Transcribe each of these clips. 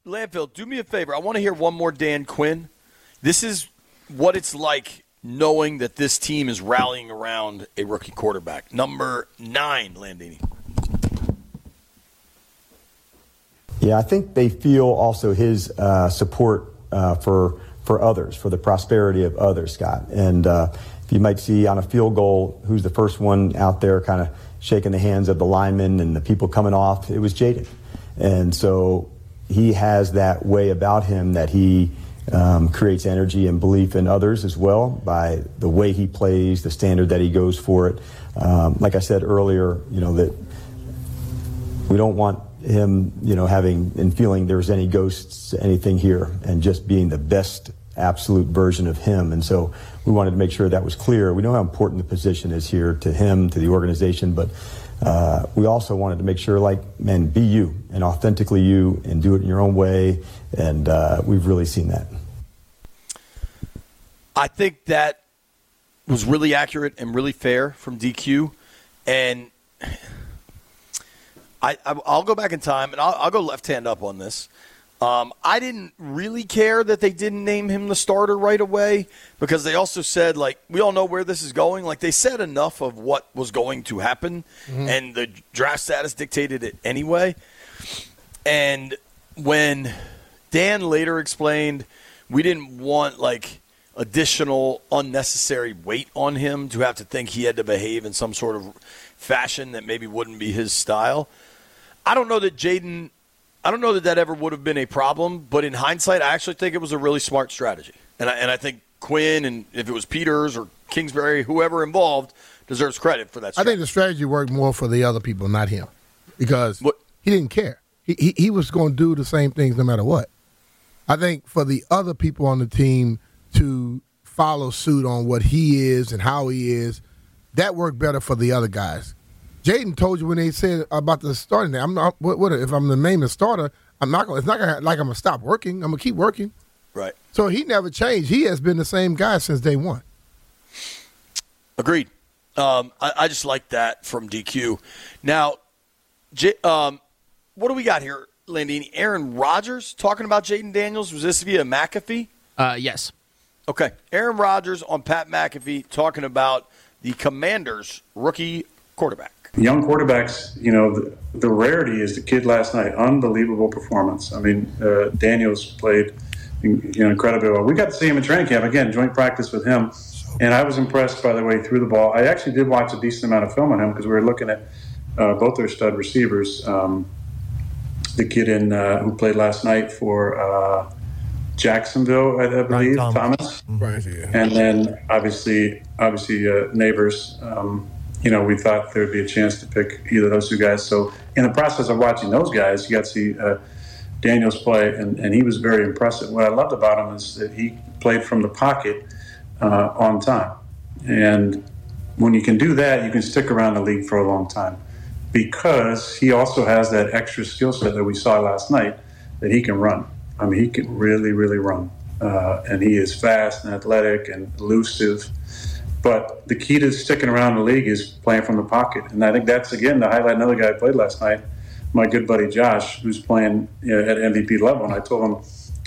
Landfill, do me a favor. I want to hear one more Dan Quinn. This is what it's like knowing that this team is rallying around a rookie quarterback. Number 9, Landini. Yeah, I think they feel also his support for others, for the prosperity of others, Scott. And you might see on a field goal who's the first one out there kind of shaking the hands of the linemen and the people coming off. It was Jaden. And so he has that way about him that he creates energy and belief in others as well by the way he plays, the standard that he goes for it. Like I said earlier, that we don't want him, having and feeling there's any ghosts, anything here, and just being the best absolute version of him. And so we wanted to make sure that was clear. We know how important the position is here to him, to the organization, but we also wanted to make sure, be you and authentically you and do it in your own way. And we've really seen that. I think that was really accurate and really fair from DQ. And I'll go back in time, and I'll go left hand up on this. I didn't really care that they didn't name him the starter right away because they also said, we all know where this is going. They said enough of what was going to happen, and the draft status dictated it anyway. And when Dan later explained we didn't want, additional unnecessary weight on him to have to think he had to behave in some sort of fashion that maybe wouldn't be his style. I don't know that that ever would have been a problem, but in hindsight, I actually think it was a really smart strategy. And I think Quinn, and if it was Peters or Kingsbury, whoever involved, deserves credit for that strategy. I think the strategy worked more for the other people, not him, because he didn't care. He was going to do the same things no matter what. I think for the other people on the team to follow suit on what he is and how he is, that worked better for the other guys. Jaden told you when they said about the starting there, I'm not. If I'm the main starter, I'm not going. It's not going I'm going to stop working. I'm going to keep working. Right. So he never changed. He has been the same guy since day one. Agreed. I just like that from DQ. Now, what do we got here, Landini? Aaron Rodgers talking about Jaden Daniels. Was this via McAfee? Yes. Okay. Aaron Rodgers on Pat McAfee talking about the Commanders' rookie quarterback. Young quarterbacks, the rarity is the kid last night. Unbelievable performance. I mean, Daniels played incredibly well. We got to see him in training camp. Again, joint practice with him. And I was impressed, by the way, through the ball. I actually did watch a decent amount of film on him because we were looking at both their stud receivers. The kid who played last night for Jacksonville, I believe, Thomas. Right, yeah. And then obviously Neighbors. We thought there would be a chance to pick either of those two guys. So in the process of watching those guys, you got to see Daniels play, and he was very impressive. What I loved about him is that he played from the pocket on time. And when you can do that, you can stick around the league for a long time because he also has that extra skill set that we saw last night that he can run. I mean, he can really, really run. And he is fast and athletic and elusive. But the key to sticking around the league is playing from the pocket. And I think that's, again, to highlight another guy who played last night, my good buddy Josh, who's playing at MVP level. And I told him,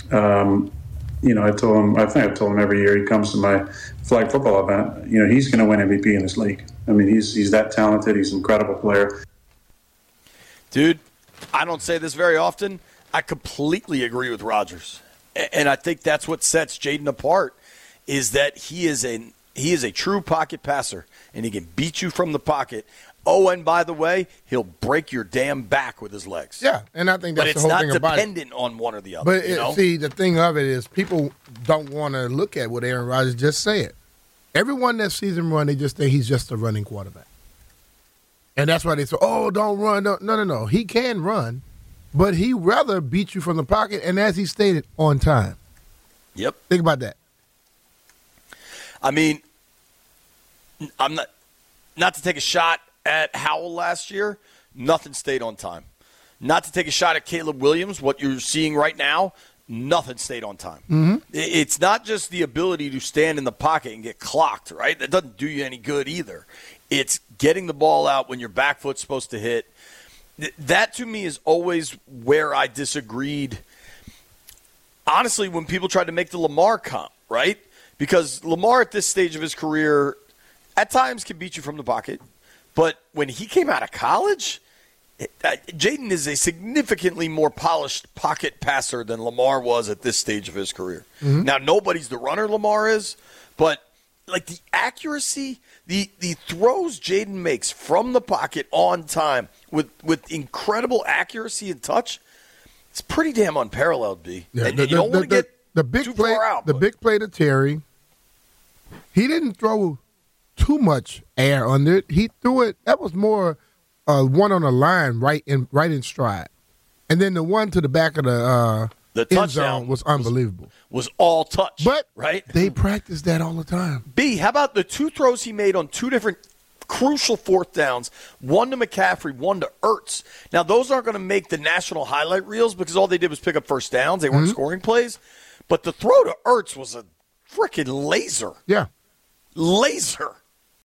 I think I've told him every year he comes to my flag football event, he's going to win MVP in this league. I mean, he's that talented. He's an incredible player. Dude, I don't say this very often. I completely agree with Rodgers. And I think that's what sets Jaden apart is that he is a true pocket passer, and he can beat you from the pocket. Oh, and by the way, he'll break your damn back with his legs. Yeah, and I think that's the whole thing about it. But it's not dependent on one or the other. But see, the thing of it is people don't want to look at what Aaron Rodgers just said. Everyone that sees him run, they just think he's just a running quarterback. And that's why they say, don't run. No. He can run, but he'd rather beat you from the pocket, and as he stated, on time. Yep. Think about that. I mean, I'm not to take a shot at Howell last year, nothing stayed on time. Not to take a shot at Caleb Williams, what you're seeing right now, nothing stayed on time. Mm-hmm. It's not just the ability to stand in the pocket and get clocked, right? That doesn't do you any good either. It's getting the ball out when your back foot's supposed to hit. That, to me, is always where I disagreed honestly, when people tried to make the Lamar comp, right? Because Lamar at this stage of his career at times can beat you from the pocket. But when he came out of college, Jayden is a significantly more polished pocket passer than Lamar was at this stage of his career. Mm-hmm. Now, nobody's the runner Lamar is, but like the accuracy, the throws Jayden makes from the pocket on time with incredible accuracy and touch, it's pretty damn unparalleled, B. Yeah, and you don't want to get the big too play, far out. The big play to Terry, he didn't throw too much air under it. He threw it. That was more one on the line, right in stride, and then the one to the back of the touchdown zone was unbelievable. Was all touch, but right? They practice that all the time. B, how about the 2 throws he made on 2 different crucial fourth downs, one to McCaffrey, one to Ertz. Now, those aren't going to make the national highlight reels because all they did was pick up first downs. They weren't scoring plays. But the throw to Ertz was a freaking laser. Yeah. Laser.